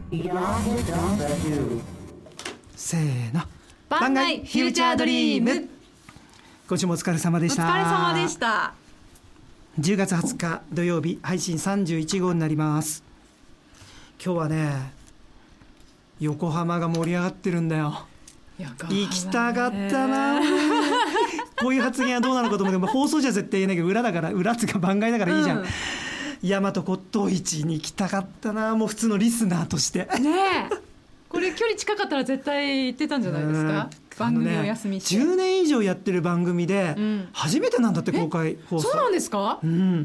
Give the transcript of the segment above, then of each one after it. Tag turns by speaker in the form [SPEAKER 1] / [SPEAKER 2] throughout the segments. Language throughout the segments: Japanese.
[SPEAKER 1] せーの、
[SPEAKER 2] 番外フューチャードリーム。
[SPEAKER 1] 今週もお疲れ様でした。
[SPEAKER 2] お疲れ様でした。
[SPEAKER 1] 10月20日土曜日、配信31号になります。今日はね、横浜が盛り上がってるんだよ。行きたかったな。こういう発言はどうなのかと思うけど、放送じゃ絶対言えないけど、裏だから、裏っていうか番外だからいいじゃん、大和骨董市に行きたかったな。もう普通のリスナーとして
[SPEAKER 2] ねえ、これ距離近かったら絶対行ってたんじゃないですか。番組を休みして、
[SPEAKER 1] 10年以上やってる番組で初めてなんだって、公開放送。
[SPEAKER 2] そうなんですか。へえ、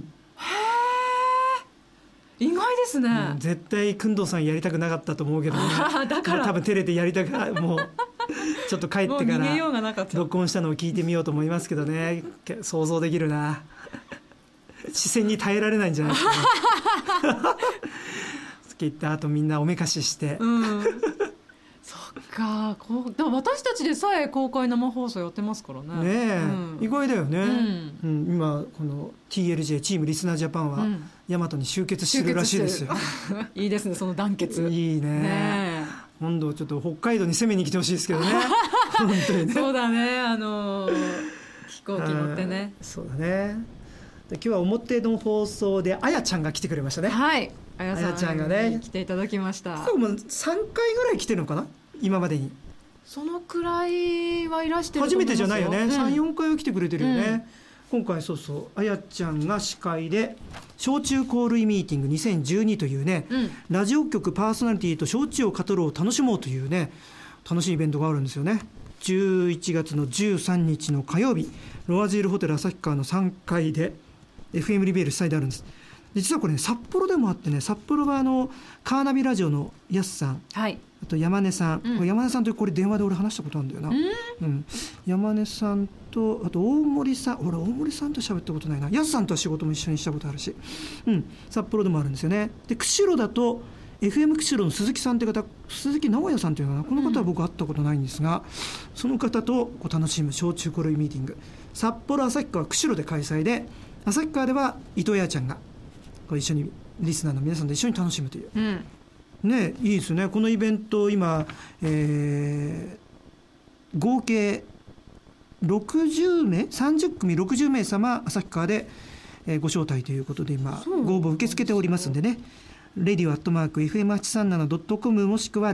[SPEAKER 2] 意外ですね、
[SPEAKER 1] 絶対工藤さんやりたくなかったと思うけどね。
[SPEAKER 2] だから
[SPEAKER 1] 多分照れてやりたくない。もうちょっと帰ってから録音したのを聞いてみようと思いますけどね。想像できるな。視線に耐えられないんじゃないですかね。きっとあとみんなおめかしして、
[SPEAKER 2] そっか。でも私たちでさえ公開生放送やってますからね。
[SPEAKER 1] ねえ、意外だよね、今この TLJ チームリスナージャパンは大和に集結してるらしいですよ。
[SPEAKER 2] いいですね、その団結。
[SPEAKER 1] いいね。今度ちょっと北海道に攻めに来てほしいですけどね。本当にね。そうだね、
[SPEAKER 2] 飛行機乗ってね。
[SPEAKER 1] そうだね。で今日は表の放送であやちゃんが来てくれましたね。
[SPEAKER 2] はい、あや
[SPEAKER 1] ちゃんがね
[SPEAKER 2] 来ていただきました。
[SPEAKER 1] もう3回ぐらい来てるのかな、今までに。
[SPEAKER 2] そのくらいはいらしてると思いますよ。
[SPEAKER 1] 初めてじゃないよね、3、4回は来てくれてるよね、今回そうあやちゃんが司会で焼酎香類ミーティング2012というね、ラジオ局パーソナリティと焼酎を語ろう楽しもうというね、楽しいイベントがあるんですよね。11月の13日の火曜日、ロワジールホテル旭川の3階で FM リベール主催であるんです。実はこれね、札幌でもあってね、札幌はカーナビラジオのやすさん、あと山根さん、山根さんとこれ電話で俺話したことあるんだよな、山根さんとあと大森さん、俺大森さんと喋ったことないな。やすさんとは仕事も一緒にしたことあるし、札幌でもあるんですよね。で釧路だと FM 釧路の鈴木さんという方、鈴木直哉さんというのかな、この方は僕会ったことないんですが、その方と楽しむ焼酎香類ミーティング、札幌旭川釧路で開催で、旭川では伊藤彩ちゃんが一緒にリスナーの皆さんと一緒に楽しむという、ね、いいですね。このイベント今、合計60名30組60名様旭川で、ご招待ということで今ご応募受け付けておりますんでね、radio@fm837.com もしくは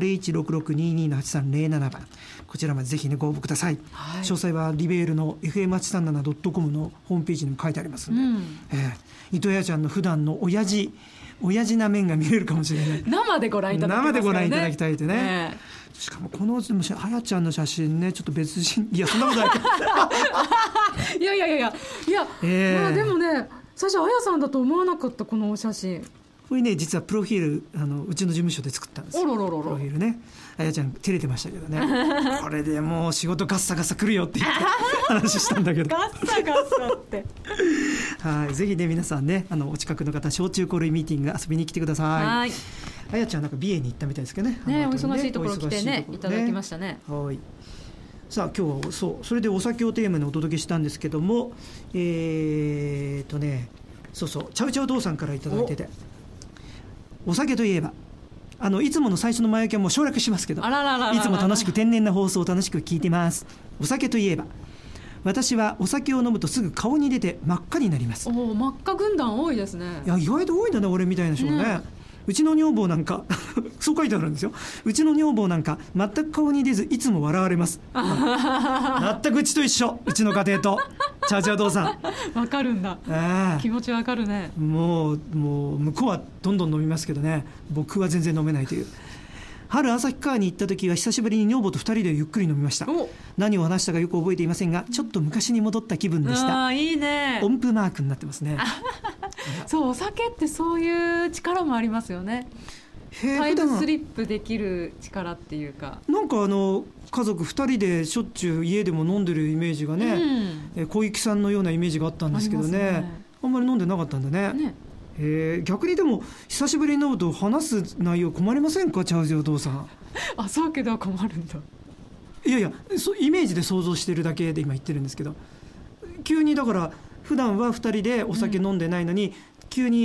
[SPEAKER 1] 016622-8307 番、こちらまでぜひねご応募ください、詳細はリベールの fm837.com のホームページにも書いてありますんで、伊藤彩ちゃんの普段の親父な面が見れるかもしれない。生でご覧いただきますからね。生でご覧いただきたいってね、しかもこのあやちゃんの写真ね、ちょっと別人、いやそんなことないいや
[SPEAKER 2] まあでもね、最初あやさんだと思わなかった、このお写真。
[SPEAKER 1] これね、実はプロフィールうちの事務所で作ったんですよ。プロフィールね。あやちゃん照れてましたけどね。これでもう仕事ガッサガサ来るよって言って話したんだけど
[SPEAKER 2] ガッサガサって
[SPEAKER 1] はい、ぜひね皆さんね、お近くの方、焼酎香類ミーティング遊びに来てください。あやちゃんなんか美瑛に行ったみたいですけどね。お
[SPEAKER 2] 忙しいところ来てねいただきましたね。
[SPEAKER 1] はい。さあ今日はそれでお酒をテーマにお届けしたんですけども、チャウチャウドーさんからいただいてて、お酒といえばいつもの最初の前置きはもう省略しますけど、いつも楽しく天然な放送を楽しく聞いてます。お酒といえば、私はお酒を飲むとすぐ顔に出て真っ赤になります。
[SPEAKER 2] 真っ赤軍団多いですね。
[SPEAKER 1] いや意外と多いんだね、俺みたいな人がね。うちの女房なんかそう書いてあるんですよ。うちの女房なんか全く顔に出ずいつも笑われます。全くうちと一緒、うちの家庭と。チャウチャウドーさん
[SPEAKER 2] わかるんだ、気持ちわかるね。もう
[SPEAKER 1] 向こうはどんどん飲みますけどね、僕は全然飲めないという。春旭川に行った時は久しぶりに女房と2人でゆっくり飲みました。何を話したかよく覚えていませんが、ちょっと昔に戻った気分でした。
[SPEAKER 2] いいね。
[SPEAKER 1] 音符マークになってますね。
[SPEAKER 2] そう、お酒ってそういう力もありますよね。タイムスリップできる力っていうか、
[SPEAKER 1] なんか家族2人でしょっちゅう家でも飲んでるイメージがね、小雪さんのようなイメージがあったんですけど ね、あんまり飲んでなかったんだね。逆にでも久しぶりに飲むと話す内容困りませんか、チャウジお父さん。
[SPEAKER 2] そうけど困るんだ。
[SPEAKER 1] いやイメージで想像してるだけで今言ってるんですけど、急にだから普段は2人でお酒飲んでないのに、急に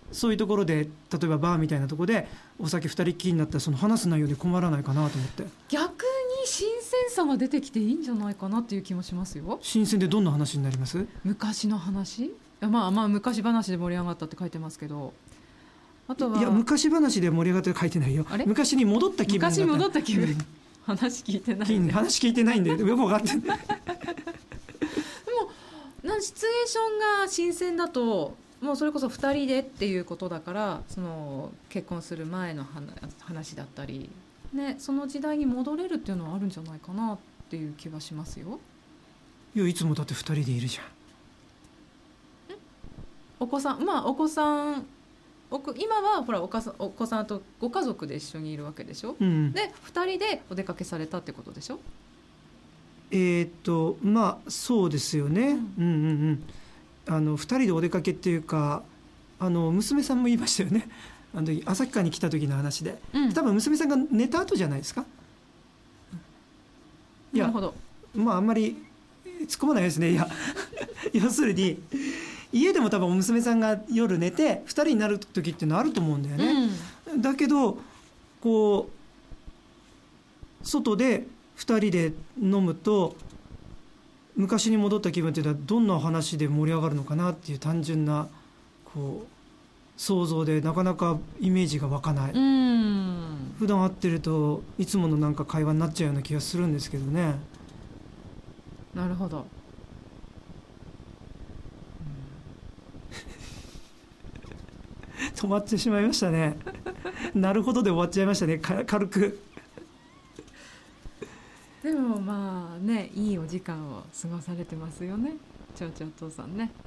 [SPEAKER 1] そういうところで例えばバーみたいなところでお酒2人っきりになったらその話す内容で困らないかなと思って。
[SPEAKER 2] 逆に新鮮さが出てきていいんじゃないかなっていう気もしますよ。
[SPEAKER 1] 新鮮でどんな話になります？
[SPEAKER 2] 昔の話、いやまあ昔話で盛り上がったって書いてますけど、あとは。
[SPEAKER 1] いや昔話で盛り上がって書いてないよ。昔に戻った気分だった。
[SPEAKER 2] 昔戻った気分、話聞いてない、ね、
[SPEAKER 1] 話聞いてないんでよく分かってないでも
[SPEAKER 2] シチュエーションが新鮮だともうそれこそ2人でっていうことだから、その結婚する前の話だったり、ね、その時代に戻れるっていうのはあるんじゃないかなっていう気はしますよ。
[SPEAKER 1] いやいつもだって2人でいるじゃん。
[SPEAKER 2] お子さん今はほらお子さんとご家族で一緒にいるわけでしょ、で2人でお出かけされたってことでしょ。
[SPEAKER 1] まあそうですよね、2人でお出かけっていうか娘さんも言いましたよね。旭川に来た時の話で、多分娘さんが寝た後じゃないですか。
[SPEAKER 2] なるほど。
[SPEAKER 1] まああんまり突っ込まないですね。いや要するに家でも多分娘さんが夜寝て2人になる時っていうのはあると思うんだよね、だけどこう外で2人で飲むと昔に戻った気分っていうのはどんな話で盛り上がるのかなっていう単純なこう想像でなかなかイメージが湧かない。普段会ってるといつものなんか会話になっちゃうような気がするんですけどね。
[SPEAKER 2] なるほど。
[SPEAKER 1] 止まってしまいましたね。なるほどで終わっちゃいましたね、軽く。
[SPEAKER 2] でもまあね、いいお時間を過ごされてますよね、ちょうちょうお父さんね。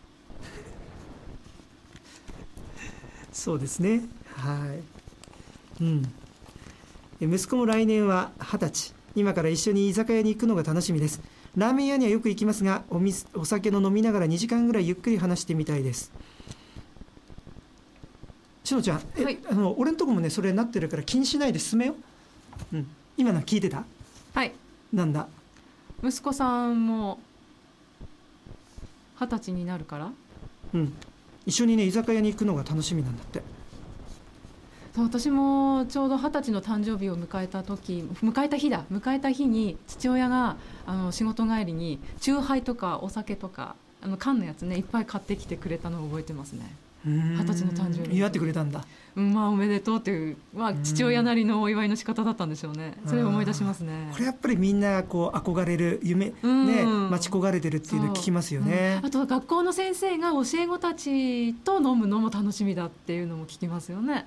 [SPEAKER 1] そうですね、はい、息子も来年は20歳。今から一緒に居酒屋に行くのが楽しみです。ラーメン屋にはよく行きますが、お酒の飲みながら2時間ぐらいゆっくり話してみたいです。しのちゃん、はい、俺のとこもねそれになってるから気にしないで進めよ。今の聞いてた？
[SPEAKER 2] はい。
[SPEAKER 1] なんだ？
[SPEAKER 2] 息子さんも20歳になるから？
[SPEAKER 1] 一緒にね居酒屋に行くのが楽しみなんだって。
[SPEAKER 2] そう私もちょうど20歳の誕生日を迎えた日に父親が仕事帰りにチューハイとかお酒とか缶のやつねいっぱい買ってきてくれたのを覚えてますね。20歳の誕生日
[SPEAKER 1] 祝ってくれたんだ。
[SPEAKER 2] まあおめでとうっていう、父親なりのお祝いの仕方だったんでしょうね。それを思い出しますね。
[SPEAKER 1] これやっぱりみんなこう憧れる夢、待ち焦がれてるっていうのを聞きますよね。
[SPEAKER 2] あと学校の先生が教え子たちと飲むのも楽しみだっていうのも聞きますよね。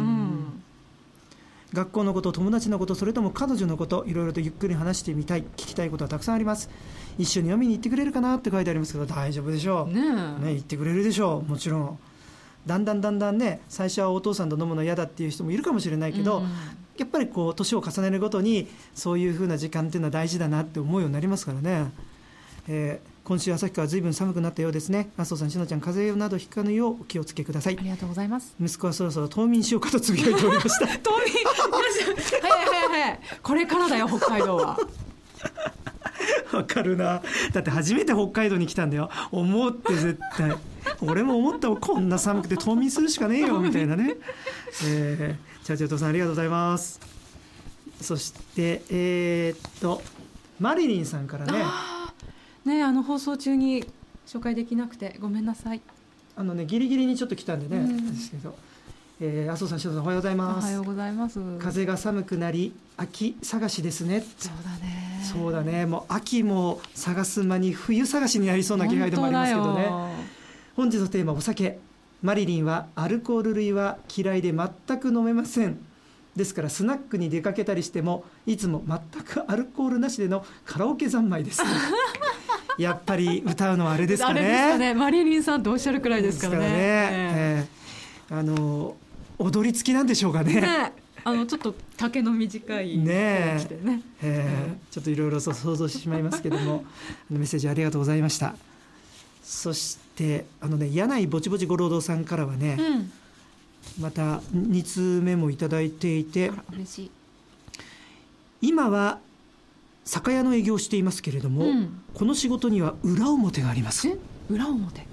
[SPEAKER 1] 学校のこと、友達のこと、それとも彼女のこと、いろいろとゆっくり話してみたい、聞きたいことはたくさんあります。一緒に飲みに行ってくれるかなって書いてありますけど、大丈夫でしょうね。言ってくれるでしょう。もちろんだんだんね、最初はお父さんと飲むの嫌だっていう人もいるかもしれないけど、やっぱりこう年を重ねるごとにそういう風な時間っていうのは大事だなって思うようになりますからね。今週旭川は随分寒くなったようですね。麻生さん、しのちゃん、風邪などひかぬようお気をつけください。
[SPEAKER 2] ありがとうございます。
[SPEAKER 1] 息子はそろそろ冬眠しようかとつぶやいておりました。
[SPEAKER 2] 冬眠早いこれからだよ北海道は。
[SPEAKER 1] わかるな。だって初めて北海道に来たんだよ。思って絶対俺も思ったわ、こんな寒くて冬眠するしかねえよみたいなね。チャーチャートさんありがとうございます。そしてマリリンさんからね、
[SPEAKER 2] 放送中に紹介できなくてごめんなさい。
[SPEAKER 1] ギリギリにちょっと来たんでね、ですけど、麻生さん、しのさん、おはようございます。
[SPEAKER 2] おはようございます。
[SPEAKER 1] 風が寒くなり秋探しですね。
[SPEAKER 2] そうだね。
[SPEAKER 1] もう秋も探す間に冬探しになりそうな気配でもありますけどね。本日のテーマ、お酒。マリリンはアルコール類は嫌いで全く飲めません。ですからスナックに出かけたりしてもいつも全くアルコールなしでのカラオケ三昧です。やっぱり歌うのはあれですかね。
[SPEAKER 2] あれですかね。マリリンさんとおっしゃるくらいですからね。
[SPEAKER 1] 踊り付きなんでしょうかね。
[SPEAKER 2] ちょっと丈の短いね。
[SPEAKER 1] ちょっといろいろ想像してしまいますけどもメッセージありがとうございました。そして柳井ぼちぼちご労働さんからはね、また2通目もいただいていて、
[SPEAKER 2] 嬉しい。
[SPEAKER 1] 今は酒屋の営業をしていますけれども、この仕事には裏表があります。
[SPEAKER 2] 裏表？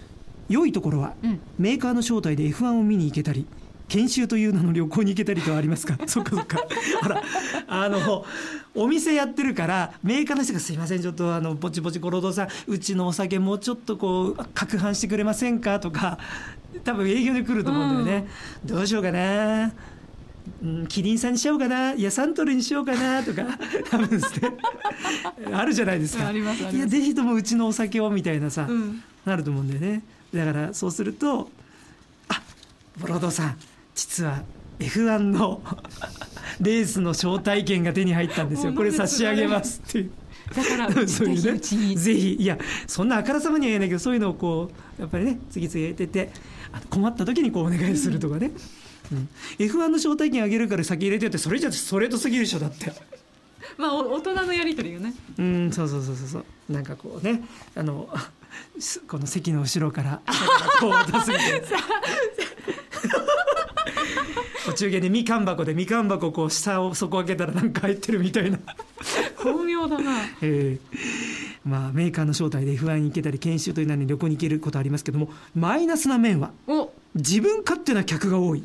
[SPEAKER 1] 良いところは、メーカーの招待で F1 を見に行けたり研修という名の旅行に行けたりとはありますかそっかそっかほらお店やってるからメーカーの人がすいませんちょっとぼちぼちご労働さんうちのお酒もうちょっとこう攪拌してくれませんかとか多分営業で来ると思うんだよね、どうしようかな、キリンさんにしようかな、いやサントリーにしようかなとか多分ですねあるじゃないですか。
[SPEAKER 2] ありますあります。
[SPEAKER 1] いやぜひともうちのお酒をみたいなさ、なると思うんだよね。だからそうするとご労働さん実は F1 のレースの招待券が手に入ったんですよ、これ差し上げますっていう
[SPEAKER 2] だから
[SPEAKER 1] そういうね、
[SPEAKER 2] うちに
[SPEAKER 1] ぜひいやそんなあからさまには言えないけどそういうのをこうやっぱりね次々入れてて困った時にこうお願いするとかね、F1 の招待券あげるから先入れてってそれじゃストレートすぎるでしょだって
[SPEAKER 2] まあ大人のやり取りよね。
[SPEAKER 1] そうなんかこうねこの席の後ろからこう出すみたいなお中元でみかん箱こう下を底開けたらなんか入ってるみたいな
[SPEAKER 2] 巧妙だな、
[SPEAKER 1] まあメーカーの招待で F1 に行けたり研修という名に旅行に行けることありますけども、マイナスな面は自分勝手な客が多い。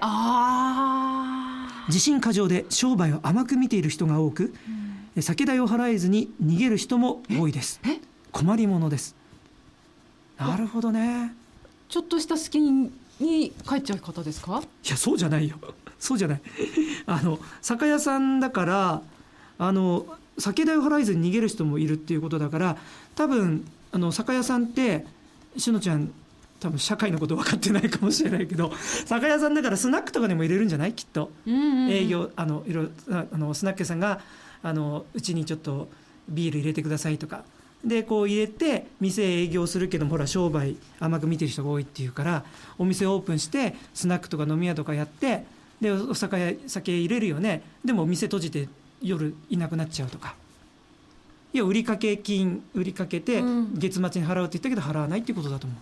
[SPEAKER 1] 自信過剰で商売を甘く見ている人が多く、酒代を払えずに逃げる人も多いです。困りものです。なるほどね。
[SPEAKER 2] ちょっとした隙に帰っちゃう方ですか？
[SPEAKER 1] いやそうじゃないよそうじゃない酒屋さんだから酒代を払えずに逃げる人もいるっていうことだから、多分酒屋さんってしのちゃん多分社会のこと分かってないかもしれないけど酒屋さんだからスナックとかでも入れるんじゃないきっと、営業いろいろスナック屋さんがうちにちょっとビール入れてくださいとかでこう入れて店営業するけどもほら商売甘く見てる人が多いっていうからお店オープンしてスナックとか飲み屋とかやってでお酒入れるよね、でもお店閉じて夜いなくなっちゃうとか、いや売りかけて月末に払うって言ったけど払わないっていうことだと思う。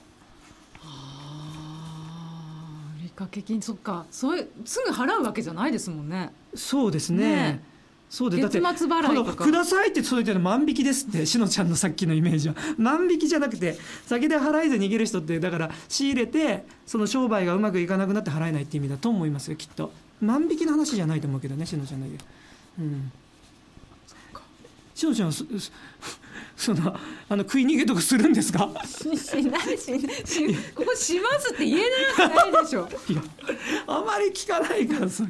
[SPEAKER 2] 売りかけ金、そっか、そういうすぐ払うわけじゃないですもんね。
[SPEAKER 1] そうですね。そうでだって
[SPEAKER 2] 月末払いとか
[SPEAKER 1] くださいってそう言って万引きですって、しのちゃんのさっきのイメージは万引きじゃなくて酒で払えず逃げる人ってだから仕入れてその商売がうまくいかなくなって払えないって意味だと思いますよきっと。万引きの話じゃないと思うけどねしのちゃんの言う、しのちゃんはその食い逃げとかするんですか？
[SPEAKER 2] しないここしますって言えないでしょ
[SPEAKER 1] いやあまり聞かないからそれ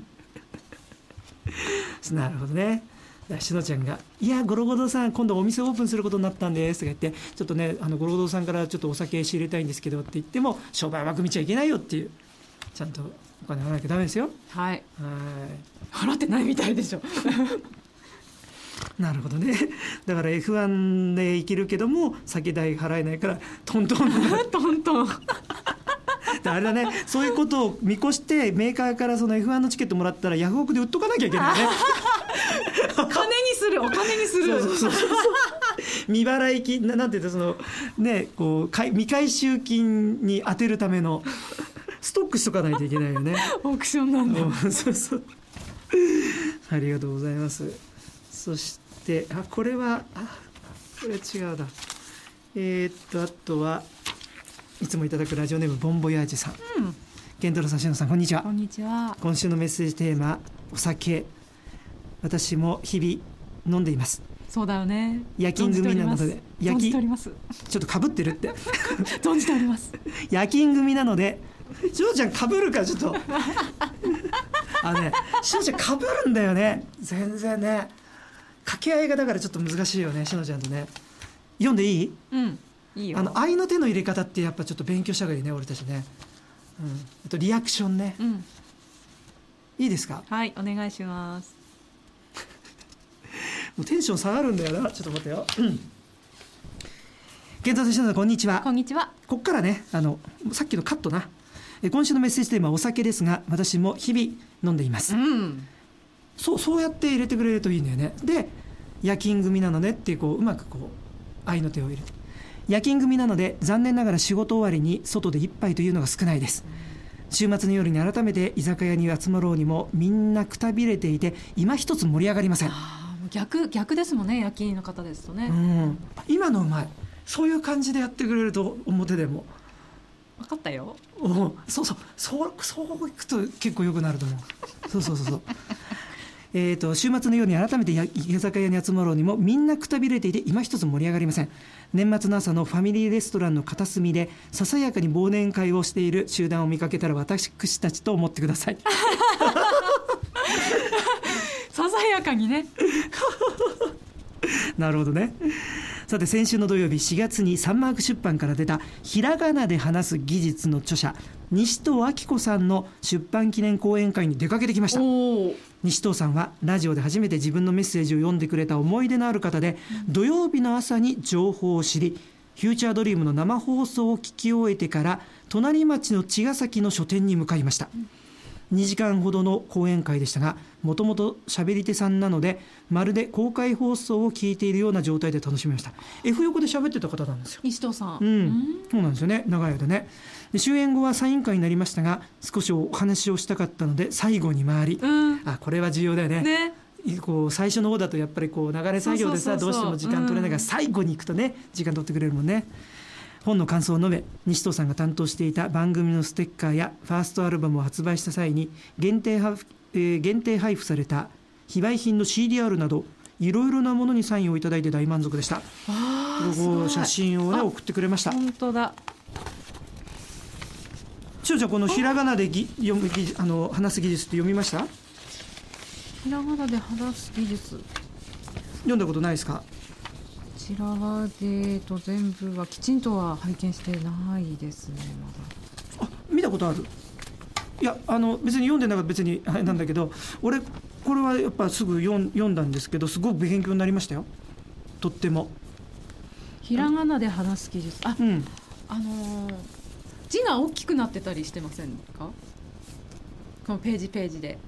[SPEAKER 1] なるほどね。しのちゃんがいやゴロゴロさん今度お店オープンすることになったんですとか言ってちょっとねゴロゴロさんからちょっとお酒仕入れたいんですけどって言っても商売甘く見ちゃいけないよっていう、ちゃんとお金払わなきゃダメですよ。
[SPEAKER 2] はい払ってないみたいでしょ
[SPEAKER 1] なるほどね。だから F1 で生きるけども酒代払えないからトントン
[SPEAKER 2] トントン
[SPEAKER 1] あれだね、そういうことを見越してメーカーからその F1 のチケットもらったらヤフオクで売っとかなきゃいけないね
[SPEAKER 2] お金にする
[SPEAKER 1] そう未払い金なんていうとそのねこう未回収金に当てるためのストックしとかないといけないよね
[SPEAKER 2] オークションなんだ
[SPEAKER 1] そうありがとうございます。そしてこれはこれ違うだあとはいつもいただくラジオネームボンボヤージュさん、健太郎さん、しのさん、こんにちは。
[SPEAKER 2] こんにちは。
[SPEAKER 1] 今週のメッセージテーマお酒、私も日々飲んでいます。
[SPEAKER 2] そうだよね。
[SPEAKER 1] 夜勤組なので
[SPEAKER 2] 存じております。
[SPEAKER 1] ちょっとかぶってるって
[SPEAKER 2] 存じております。
[SPEAKER 1] 夜勤組なのでしのちゃんかぶるからちょっとしのちゃんかぶるんだよね全然ね。掛け合いがだからちょっと難しいよねしのちゃんとね。読んでいい？
[SPEAKER 2] いいよ。
[SPEAKER 1] 愛の手の入れ方ってやっぱちょっと勉強した方がいいね俺たちね、あとリアクションね、いいですか？はい
[SPEAKER 2] お願いします。
[SPEAKER 1] もうテンション下がるんだよな。ちょっと待ってよ。健太さん、こんにちは。
[SPEAKER 2] こんにちは。
[SPEAKER 1] こっからねさっきのカットな。今週のメッセージテーマはお酒ですが私も日々飲んでいます、そうやって入れてくれるといいんだよね。で夜勤組なのでってうまく愛の手を入れて、夜勤組なので残念ながら仕事終わりに外で一杯というのが少ないです。週末の夜に改めて居酒屋に集まろうにもみんなくたびれていて今一つ盛り上がりません。
[SPEAKER 2] 逆ですもんね夜勤の方ですとね、
[SPEAKER 1] 今のうまい。そういう感じでやってくれると表でも
[SPEAKER 2] 分かったよ。
[SPEAKER 1] そういくと結構良くなると思う。そう週末のように改めて居酒屋に集まろうにもみんなくたびれていて今一つ盛り上がりません。年末の朝のファミリーレストランの片隅でささやかに忘年会をしている集団を見かけたら私たちと思ってください。
[SPEAKER 2] ささやかにね。
[SPEAKER 1] なるほどね。さて先週の土曜日4月にサンマーク出版から出たひらがなで話す技術の著者西東明子さんの出版記念講演会に出かけてきました。西東さんはラジオで初めて自分のメッセージを読んでくれた思い出のある方で、土曜日の朝に情報を知りフューチャードリームの生放送を聞き終えてから隣町の茅ヶ崎の書店に向かいました。2時間ほどの講演会でしたが、もともと喋り手さんなのでまるで公開放送を聞いているような状態で楽しみました。 F 横で喋ってた方なんですよ、
[SPEAKER 2] 西東さん。
[SPEAKER 1] そうなんですよね、長い間ね。で終演後はサイン会になりましたが、少しお話をしたかったので最後に回り、これは重要だよね。こう最初の方だとやっぱりこう流れ作業でさ、どうしても時間取れないから、最後に行くとね時間取ってくれるもんね。本の感想を述べ、西東さんが担当していた番組のステッカーやファーストアルバムを発売した際に限定配布された非売品の CDR などいろいろなものにサインをいただいて大満足でした。写真を、ね、送ってくれました。
[SPEAKER 2] 本当だ。
[SPEAKER 1] しおちゃん、このひらがなで話す技術って読みました？
[SPEAKER 2] ひらがなで話す技術
[SPEAKER 1] 読んだことないですか？
[SPEAKER 2] こちらは、全部はきちんとは拝見してないですね。まだ
[SPEAKER 1] 見たことある？いや別に読んでなかったら別にあれなんだけど、俺これはやっぱすぐ読んだんですけど、すごく勉強になりましたよ、とっても。
[SPEAKER 2] ひらがなで話す技術、字が大きくなってたりしてませんか？このページで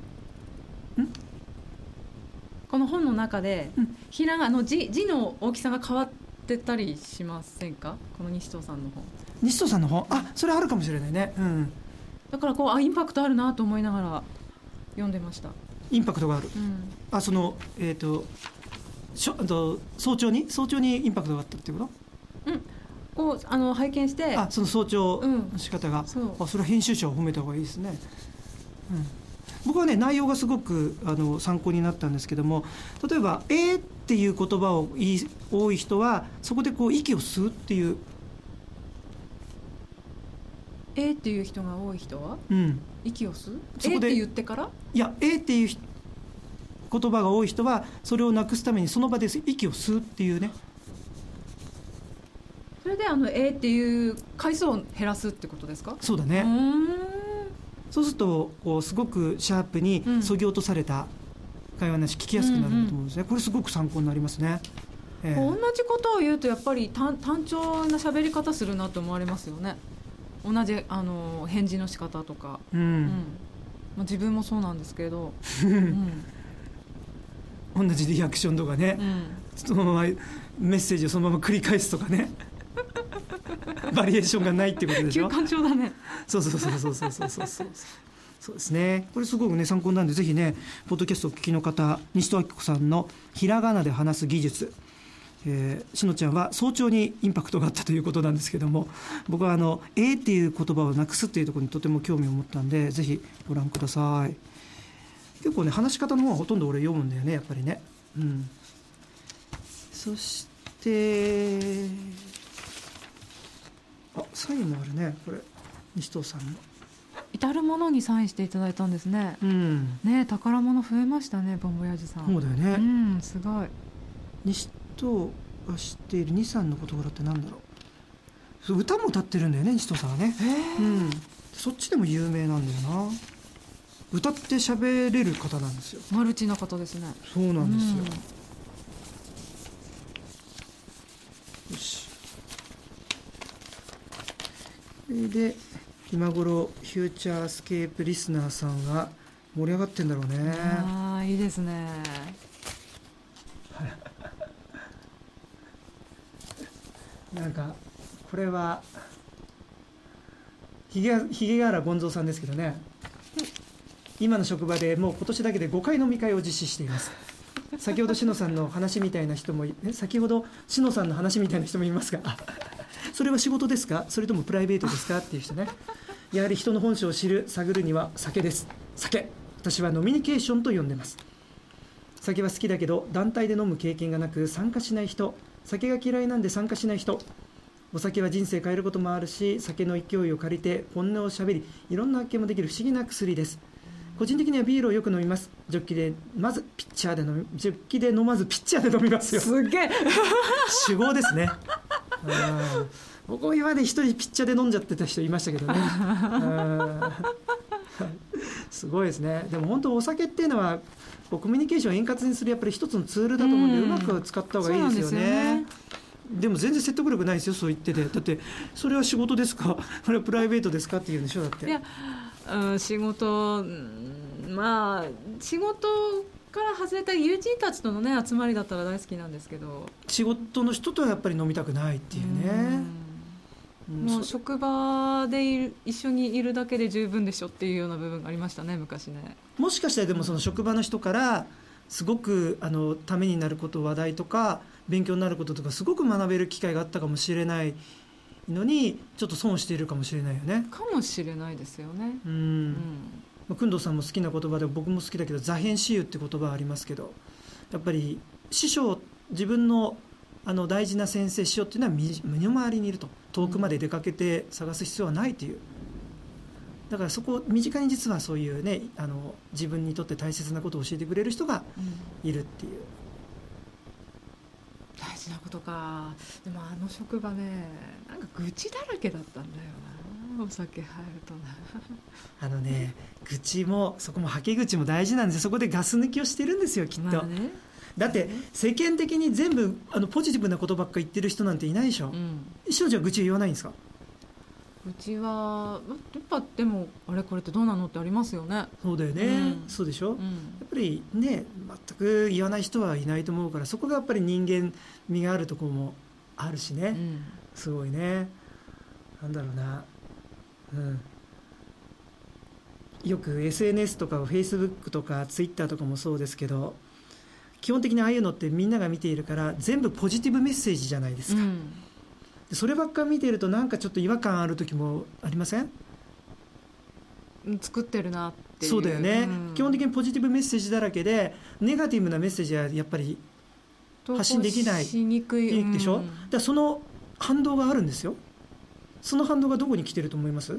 [SPEAKER 2] この本の中で、ひらがな字の大きさが変わってたりしませんか？この西東さんの本。西
[SPEAKER 1] 東さんの本、それあるかもしれないね。
[SPEAKER 2] だからこうインパクトあるなと思いながら読んでました。
[SPEAKER 1] インパクトがある。早朝にインパクトがあったっていうこと？
[SPEAKER 2] こう拝見して、
[SPEAKER 1] その早朝の仕方が、それは編集者を褒めた方がいいですね。僕はね、内容がすごく参考になったんですけども、例えばっていう言葉を多い人はそこでこう息を吸うっていう。
[SPEAKER 2] っていう人が多い人は、息を吸う？
[SPEAKER 1] そこで
[SPEAKER 2] って言ってから？い
[SPEAKER 1] や、っていう言葉が多い人はそれをなくすためにその場で息を吸うっていうね。
[SPEAKER 2] それでっていう回数を減らすってことですか？
[SPEAKER 1] そうだね。そうするとこうすごくシャープにそぎ落とされた会話なし聞きやすくなると思うんですね。これすごく参考になりますね。
[SPEAKER 2] 同じことを言うとやっぱり単調な喋り方するなと思われますよね。同じ返事の仕方とか、自分もそうなんですけど、
[SPEAKER 1] 同じリアクションとかね、そのままメッセージをそのまま繰り返すとかね。バリエーションがないってことでしょ。
[SPEAKER 2] 急感情だね。
[SPEAKER 1] そうですね。これすごくね参考になるんで、ぜひねポッドキャストをお聞きの方、西戸明子さんのひらがなで話す技術、しのちゃんは早朝にインパクトがあったということなんですけども、僕はっていう言葉をなくすっていうところにとても興味を持ったんで、ぜひご覧ください。結構ね話し方の方はほとんど俺読むんだよね、やっぱりね。そしてサインもあるね。これ西東さんの
[SPEAKER 2] 至るものにサインしていただいたんですね。ね、宝物増えましたね、ボンボヤージュさん。
[SPEAKER 1] そうだよね。
[SPEAKER 2] すごい。
[SPEAKER 1] 西東が知っている2、3の事柄ってなんだろう。歌も歌ってるんだよね、西東さんはね。そっちでも有名なんだよな。歌って喋れる方なんですよ。
[SPEAKER 2] マルチな方ですね。
[SPEAKER 1] そうなんですよ。よし。で今頃フューチャースケープリスナーさんが盛り上がってんだろうね。
[SPEAKER 2] いいですね。
[SPEAKER 1] なんかこれはひげが原権三さんですけどね、今の職場でもう今年だけで5回飲み会を実施しています。先ほどしのさんの話みたいな人も先ほどしのさんの話みたいな人もいますが、 それは仕事ですか、それともプライベートですかっていう人ね。やはり人の本性を知る、探るには酒です。酒、私は飲みニケーションと呼んでます。酒は好きだけど団体で飲む経験がなく参加しない人、酒が嫌いなんで参加しない人。お酒は人生変えることもあるし、酒の勢いを借りて本音をしゃべり、いろんな発見もできる不思議な薬です。個人的にはビールをよく飲みます。ジョッキでまずピッチャーで飲み、ジョッキで飲まずピッチャーで飲みますよ。
[SPEAKER 2] すげえ
[SPEAKER 1] 酒豪ですね。僕も今まで一人ピッチャーで飲んじゃってた人いましたけどね。すごいですね。でも本当お酒っていうのはコミュニケーションを円滑にするやっぱり一つのツールだと思うんで、うまく使った方がいいですよね。でも全然説得力ないですよ、そう言ってて。だってそれは仕事ですか、これはプライベートですかっていうんでしょ。だって
[SPEAKER 2] いや、仕事、まあ仕事から外れた友人たちとのね集まりだったら大好きなんですけど、
[SPEAKER 1] 仕事の人とはやっぱり飲みたくないっていうね。
[SPEAKER 2] もう職場で一緒にいるだけで十分でしょっていうような部分がありましたね、昔ね。
[SPEAKER 1] もしかしたらでもその職場の人からすごくためになること、話題とか勉強になることとかすごく学べる機会があったかもしれないのに、ちょっと損しているかもしれないよね。
[SPEAKER 2] かもしれないですよね。
[SPEAKER 1] 工藤さんも好きな言葉で僕も好きだけど、座編私有って言葉ありますけど、やっぱり師匠、自分の大事な先生師匠っていうのは身の回りにいると、遠くまで出かけて探す必要はないという。だからそこ身近に実はそういうね、自分にとって大切なことを教えてくれる人がいるっていう、
[SPEAKER 2] 大事なことか。でも職場ね、なんか愚痴だらけだったんだよな、お酒入るとな。
[SPEAKER 1] 愚痴もそこもはけ口も大事なんですよ。そこでガス抜きをしてるんですよ、きっと。だって世間的に全部ポジティブなことばっか言ってる人なんていないでしょ。師匠じゃ愚痴は言わないんですか。
[SPEAKER 2] うちはやっぱでもあれこれってどうなのってありますよね。
[SPEAKER 1] そうだよね、そうでしょ、やっぱりね、全く言わない人はいないと思うから、そこがやっぱり人間味があるところもあるしね、すごいね。なんだろうな、よく SNS とか Facebook とか Twitter とかもそうですけど、基本的にああいうのってみんなが見ているから全部ポジティブメッセージじゃないですか、そればっか見ているとなんかちょっと違和感ある時もありません？
[SPEAKER 2] 作ってるなっていう。
[SPEAKER 1] そうだよね、基本的にポジティブメッセージだらけで、ネガティブなメッセージはやっぱり発信できない
[SPEAKER 2] しにくい、
[SPEAKER 1] でしょ。だからその反動があるんですよ。その反動がどこに来てると思います？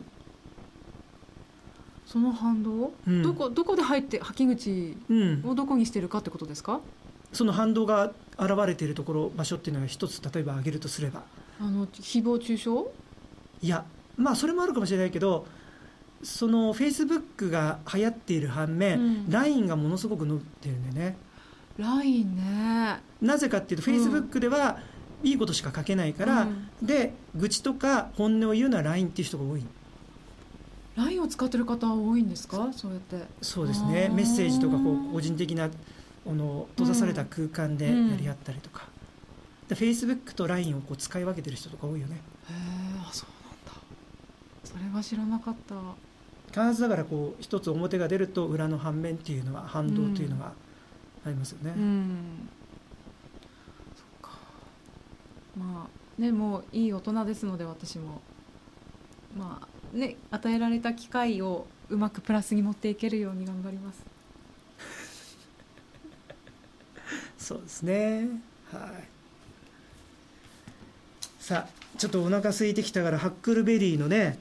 [SPEAKER 2] その反動、どこで入って吐き口をどこにしてるかってことですか？
[SPEAKER 1] その反動が現れているところ、場所っていうのが一つ例えば挙げるとすれば、
[SPEAKER 2] 誹謗中傷？
[SPEAKER 1] いや、それもあるかもしれないけど、そのフェイスブックが流行っている反面、LINE がものすごく伸びてるんだよね。
[SPEAKER 2] LINE ね。
[SPEAKER 1] なぜかっていうと、フェイスブックではいいことしか書けないから、で愚痴とか本音を言うのは LINE っていう人が多い。
[SPEAKER 2] LINE を使ってる方は多いんですか？そうやって。
[SPEAKER 1] そうですね、メッセージとか個人的な閉ざされた空間でやり合ったりとか、フェイスブックと LINE を使い分けてる人とか多いよね。
[SPEAKER 2] へえ、そうなんだ。それは知らなかった。
[SPEAKER 1] 必ずだから一つ表が出ると裏の反面っていうのは、反動というのがありますよね。
[SPEAKER 2] そっか。もういい大人ですので、私も与えられた機会をうまくプラスに持っていけるように頑張ります。
[SPEAKER 1] そうですね、さあちょっとお腹空いてきたから、ハックルベリーのね、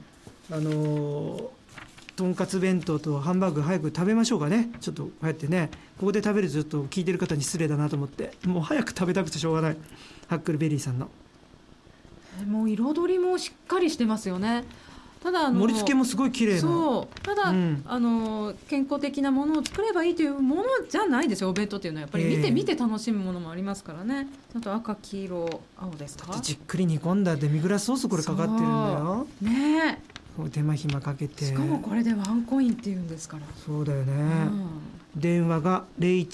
[SPEAKER 1] とんかつ弁当とハンバーグ早く食べましょうかね。ちょっとこうやってね、ここで食べるとちょっと聞いてる方に失礼だなと思って、もう早く食べたくてしょうがない。ハックルベリーさんの
[SPEAKER 2] もう彩りもしっかりしてますよね。ただ
[SPEAKER 1] 盛り付けもすごい綺麗な。
[SPEAKER 2] そうただ、健康的なものを作ればいいというものじゃないですよ、お弁当っていうのは。やっぱり見て楽しむものもありますからね。あと赤、黄色、青ですか。
[SPEAKER 1] じっくり煮込んだデミグラスソースこれかかってるんだよ
[SPEAKER 2] ね。
[SPEAKER 1] 手間暇かけて、
[SPEAKER 2] しかもこれでワンコインっていうんですから。
[SPEAKER 1] そうだよね、電話が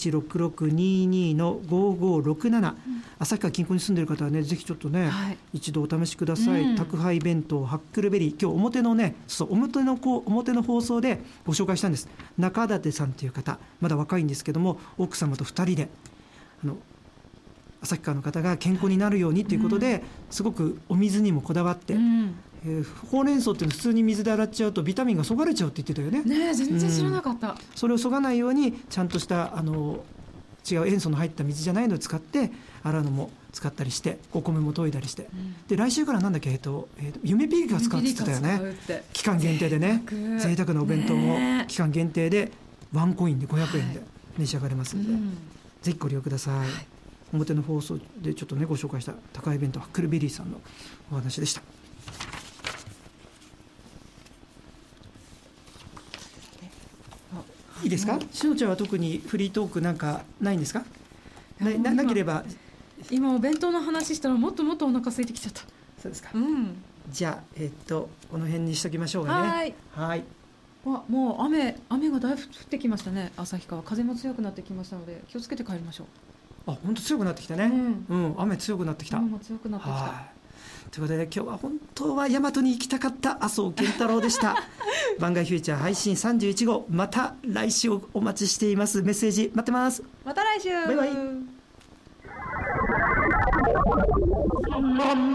[SPEAKER 1] 016622-5567、旭川近郊に住んでる方はね、ぜひちょっとね、一度お試しください。宅配弁当ハックルベリー、今日表の放送でご紹介したんです。中舘さんという方、まだ若いんですけども、奥様と2人で旭川の方が健康になるようにということで、すごくお水にもこだわって、ほうれん草っていうのは普通に水で洗っちゃうとビタミンがそがれちゃうって言ってたよね。
[SPEAKER 2] ねえ、全然知らなかった、
[SPEAKER 1] それをそがないようにちゃんとした違う塩素の入った水じゃないのを使って洗うのも使ったりして、お米も研いだりして、で来週からなんだっけ、夢ピリカ使うって言ってたよね。期間限定でね、贅沢なお弁当も期間限定でワンコインで500円で召し上がれますので、ぜひご利用ください。表の放送でちょっとねご紹介した高い弁当ハックルベリーさんのお話でした。いいですか。しのちゃんは特にフリートークなんかないんですか。なければ
[SPEAKER 2] 今お弁当の話したらもっともっとお腹空いてきちゃった。
[SPEAKER 1] そうですか、じゃあ、この辺にしときましょうかね。はい。
[SPEAKER 2] もう雨がだいぶ降ってきましたね。旭川風も強くなってきましたので気をつけて帰りましょう。
[SPEAKER 1] 本当強くなってきたね。雨強くなってきた。
[SPEAKER 2] 雨も強くなってきた。
[SPEAKER 1] ということで今日は本当は大和に行きたかった麻生健太郎でした番外フューチャー配信31号、また来週お待ちしています。メッセージ待ってます。
[SPEAKER 2] また来週。
[SPEAKER 1] バイバイ。